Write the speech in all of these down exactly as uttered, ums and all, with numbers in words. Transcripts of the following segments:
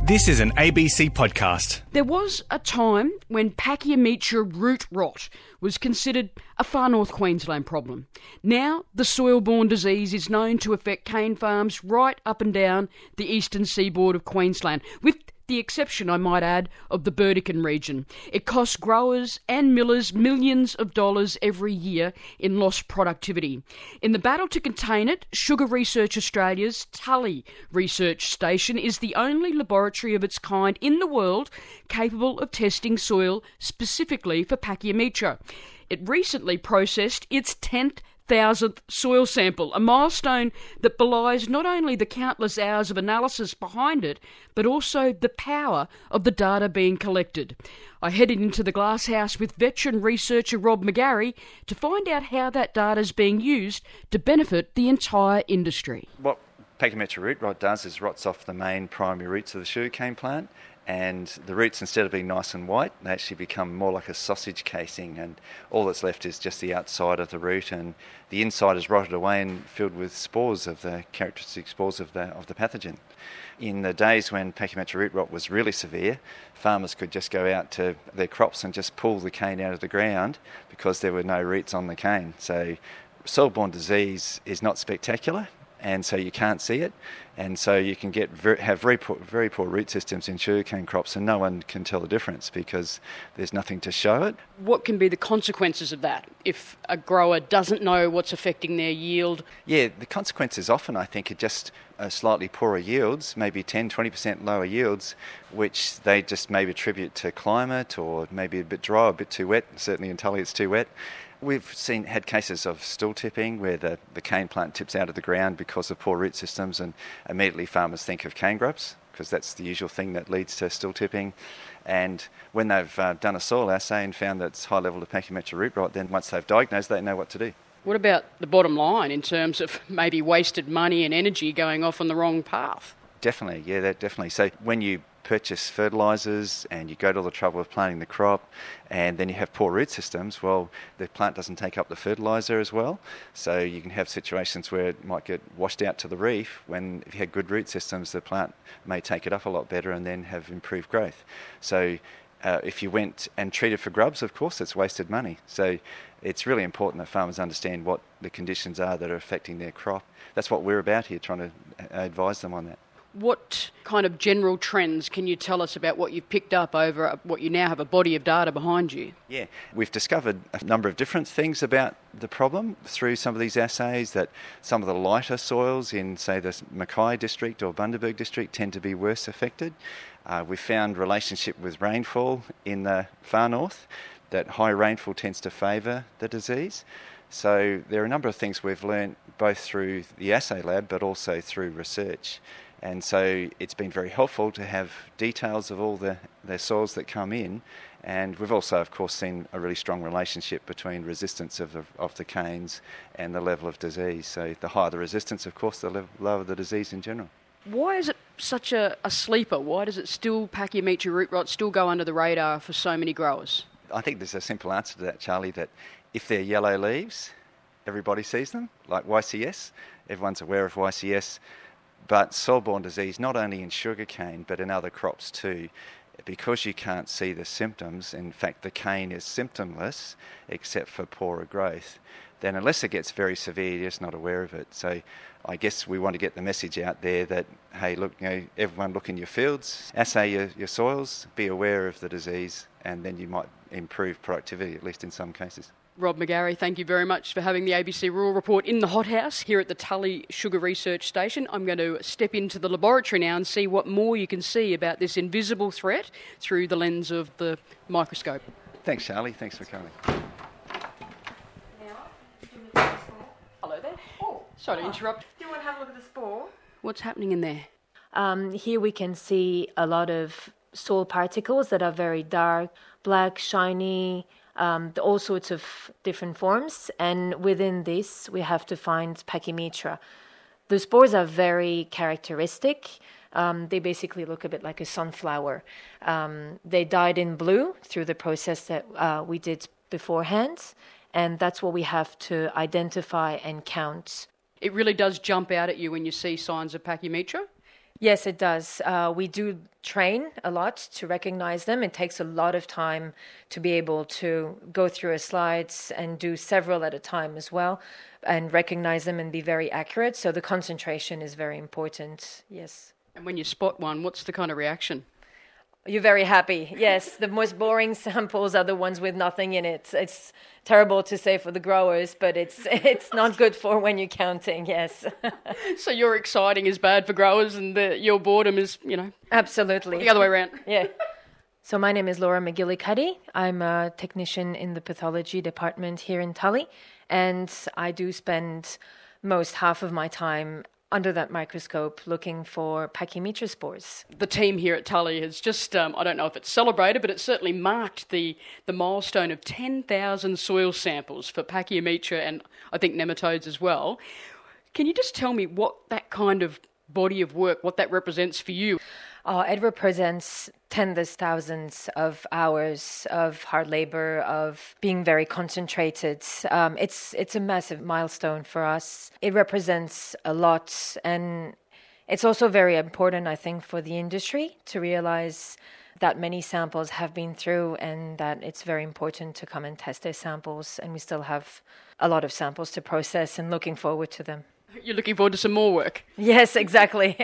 This is an A B C podcast. There was a time when Pachymetra root rot was considered a far north Queensland problem. Now, the soil-borne disease is known to affect cane farms right up and down the eastern seaboard of Queensland, with the exception, I might add, of the Burdekin region. It costs growers and millers millions of dollars every year in lost productivity. In the battle to contain it, Sugar Research Australia's Tully Research Station is the only laboratory of its kind in the world capable of testing soil specifically for Pachymetra. It recently processed its tenth thousandth soil sample, a milestone that belies not only the countless hours of analysis behind it, but also the power of the data being collected. I headed into the glasshouse with veteran researcher Rob McGarry to find out how that data is being used to benefit the entire industry. What Pachymetra root rot does is rots off the main primary roots of the sugarcane plant, and the roots, instead of being nice and white, they actually become more like a sausage casing, and all that's left is just the outside of the root, and the inside is rotted away and filled with spores of the characteristic spores of the of the pathogen. In the days when Pachymetra root rot was really severe, farmers could just go out to their crops and just pull the cane out of the ground because there were no roots on the cane. So soil-borne disease is not spectacular, and so you can't see it, and so you can get very, have very poor, very poor root systems in sugarcane crops, and no one can tell the difference because there's nothing to show it. What can be the consequences of that if a grower doesn't know what's affecting their yield? Yeah, the consequences often, I think, are just uh, slightly poorer yields, maybe ten to twenty percent lower yields, which they just maybe attribute to climate or maybe a bit dry, a bit too wet. Certainly in Tully it's too wet. We've seen had cases of stool tipping where the, the cane plant tips out of the ground because of poor root systems, and immediately farmers think of cane grubs because that's the usual thing that leads to stool tipping. And when they've uh, done a soil assay and found that it's high level of Pachymetra root rot, then once they've diagnosed, they know what to do. What about the bottom line in terms of maybe wasted money and energy going off on the wrong path? Definitely, yeah, that definitely. So when you purchase fertilisers and you go to all the trouble of planting the crop and then you have poor root systems, well, the plant doesn't take up the fertiliser as well. So you can have situations where it might get washed out to the reef when if you had good root systems, the plant may take it up a lot better and then have improved growth. So uh, if you went and treated for grubs, of course, it's wasted money. So it's really important that farmers understand what the conditions are that are affecting their crop. That's what we're about here, trying to advise them on that. What kind of general trends can you tell us about what you've picked up over what you now have a body of data behind you? Yeah, we've discovered a number of different things about the problem through some of these assays, that some of the lighter soils in, say, the Mackay district or Bundaberg district tend to be worse affected. Uh, we've found relationship with rainfall in the far north, that high rainfall tends to favour the disease. So there are a number of things we've learned both through the assay lab but also through research. And so it's been very helpful to have details of all the, the soils that come in. And we've also, of course, seen a really strong relationship between resistance of the, of the canes and the level of disease. So the higher the resistance, of course, the level, lower the disease in general. Why is it such a, a sleeper? Why does it still, Pachymetra root rot, still go under the radar for so many growers? I think there's a simple answer to that, Charlie, that if they're yellow leaves, everybody sees them, like Y C S. Everyone's aware of Y C S. But soil-borne disease, not only in sugarcane but in other crops too, because you can't see the symptoms, in fact the cane is symptomless except for poorer growth, then unless it gets very severe, you're just not aware of it. So I guess we want to get the message out there that, hey, look, you know, everyone look in your fields, assay your, your soils, be aware of the disease, and then you might improve productivity, at least in some cases. Rob McGarry, thank you very much for having the A B C Rural Report in the hothouse here at the Tully Sugar Research Station. I'm going to step into the laboratory now and see what more you can see about this invisible threat through the lens of the microscope. Thanks, Charlie. Thanks for coming. Hello there. Oh, sorry to interrupt. Do you want to have a look at the spore? What's happening in there? Um, here we can see a lot of soil particles that are very dark, black, shiny, Um, all sorts of different forms, and within this we have to find Pachymetra. The spores are very characteristic. Um, they basically look a bit like a sunflower. Um, they dyed in blue through the process that uh, we did beforehand, and that's what we have to identify and count. It really does jump out at you when you see signs of Pachymetra? Yes, it does. Uh, we do train a lot to recognize them. It takes a lot of time to be able to go through a slides and do several at a time as well, and recognize them and be very accurate. So the concentration is very important, yes. And when you spot one, what's the kind of reaction? You're very happy. Yes, the most boring samples are the ones with nothing in it. It's terrible to say for the growers, but it's it's not good for when you're counting, yes. So your exciting is bad for growers and the, your boredom is, you know... Absolutely. The other way around. Yeah. So my name is Laura McGillicuddy. I'm a technician in the pathology department here in Tully, and I do spend most half of my time under that microscope looking for Pachymetra spores. The team here at Tully has just, um, I don't know if it's celebrated, but it certainly marked the, the milestone of ten thousand soil samples for Pachymetra and I think nematodes as well. Can you just tell me what that kind of body of work, what that represents for you? Uh, it represents tens of thousands of hours of hard labor, of being very concentrated. Um, it's it's a massive milestone for us. It represents a lot, and it's also very important, I think, for the industry to realize that many samples have been through and that it's very important to come and test their samples, and we still have a lot of samples to process and looking forward to them. You're looking forward to some more work? Yes, exactly.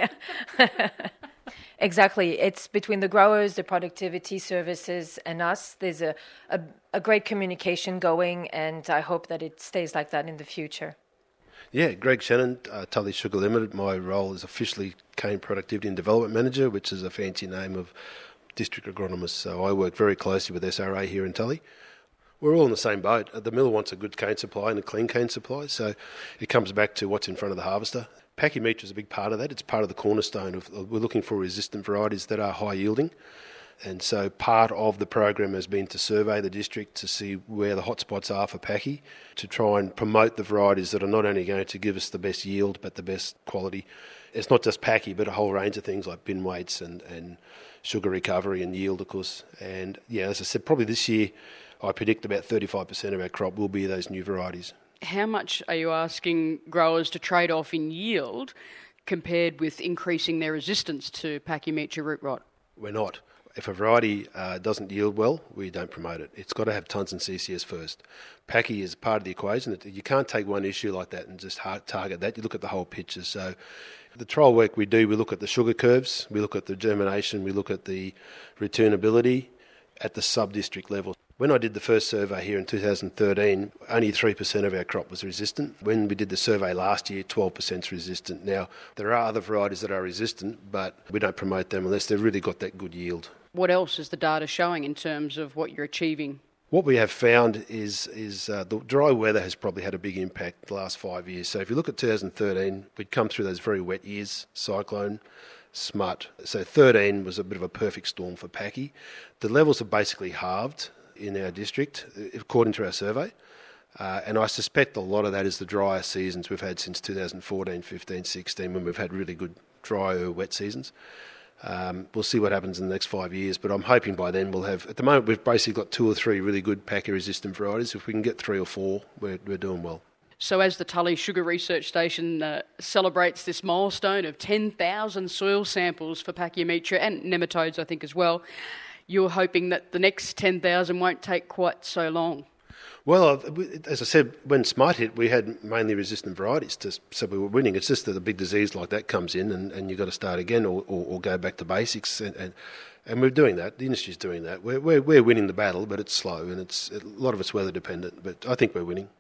Exactly. It's between the growers, the productivity services, and us. There's a, a, a great communication going, and I hope that it stays like that in the future. Yeah, Greg Shannon, uh, Tully Sugar Limited. My role is officially Cane Productivity and Development Manager, which is a fancy name of District Agronomist. So I work very closely with S R A here in Tully. We're all in the same boat. The mill wants a good cane supply and a clean cane supply, so it comes back to what's in front of the harvester. Pachymetra is a big part of that. It's part of the cornerstone of, we're looking for resistant varieties that are high yielding. And so part of the program has been to survey the district to see where the hotspots are for Pachy, to try and promote the varieties that are not only going to give us the best yield but the best quality. It's not just Pachy, but a whole range of things like bin weights and, and sugar recovery and yield, of course. And yeah, as I said, probably this year I predict about thirty-five percent of our crop will be those new varieties. How much are you asking growers to trade off in yield compared with increasing their resistance to Pachymetra root rot? We're not. If a variety uh, doesn't yield well, we don't promote it. It's got to have tons and C C S first. Pachy is part of the equation. You can't take one issue like that and just target that. You look at the whole picture. So the trial work we do, we look at the sugar curves, we look at the germination, we look at the returnability at the sub-district level. When I did the first survey here in two thousand thirteen, only three percent of our crop was resistant. When we did the survey last year, twelve percent is resistant. Now, there are other varieties that are resistant, but we don't promote them unless they've really got that good yield. What else is the data showing in terms of what you're achieving? What we have found is is uh, the dry weather has probably had a big impact the last five years. So if you look at two thousand thirteen, we'd come through those very wet years, cyclone, smut. So thirteen was a bit of a perfect storm for Pachy. The levels have basically halved in our district, according to our survey. Uh, and I suspect a lot of that is the drier seasons we've had since two thousand fourteen, fifteen, sixteen, when we've had really good drier, wet seasons. Um, we'll see what happens in the next five years, but I'm hoping by then we'll have, at the moment we've basically got two or three really good Pachy-resistant varieties. If we can get three or four, we're, we're doing well. So as the Tully Sugar Research Station uh, celebrates this milestone of ten thousand soil samples for Pachymetra and nematodes, I think, as well, you're hoping that the next ten thousand won't take quite so long? Well, as I said, when smut hit, we had mainly resistant varieties, to, so we were winning. It's just that a big disease like that comes in and, and you've got to start again or, or, or go back to basics. And, and, and we're doing that. The industry's doing that. We're, we're, we're winning the battle, but it's slow and it's a lot of it's weather dependent. But I think we're winning.